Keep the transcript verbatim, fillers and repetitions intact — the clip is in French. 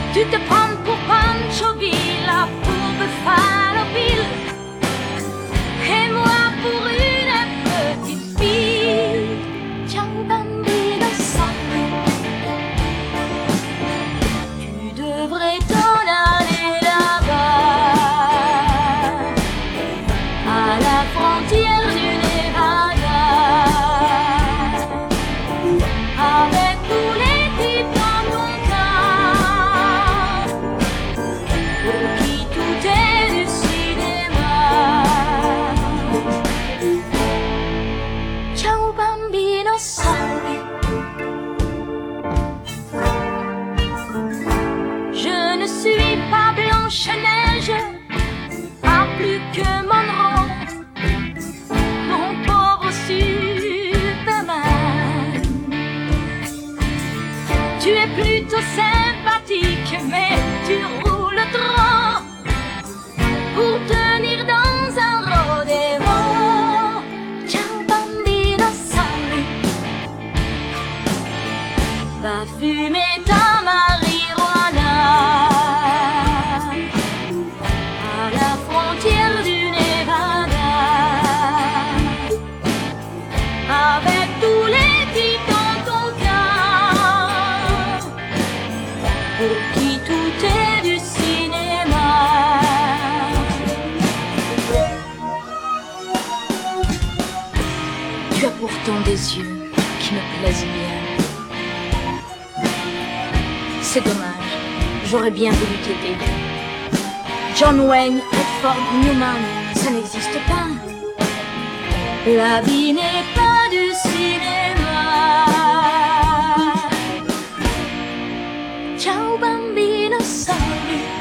Tu te prends pour Pancho Villa, pour Buffalo Bill, et moi pour une petite fille. Ciao bambino sangue, tu devrais t'en aller là-bas, à la frontière du Nevada, avec tous les types dans ton cas, pour qui tout est du cinéma. Ciao bambino sangue, je ne suis pas Blanche-Neige, pas plus que Monroe, mon pauvre Superman. Tu es plutôt sympathique, mais tu roules trop pour tenir dans un rodéo. Ciao bambino sangue, va fumer ta marijuana à la frontière du Nevada, avec tous les types dans ton cas, pour qui tout est du cinéma. Tu as pourtant des yeux qui me plaisent bien. C'est dommage, j'aurais bien voulu t'aider. John Wayne, Redford, Newman, ça n'existe pas. La vie n'est pas du cinéma. Ciao bambino sangue,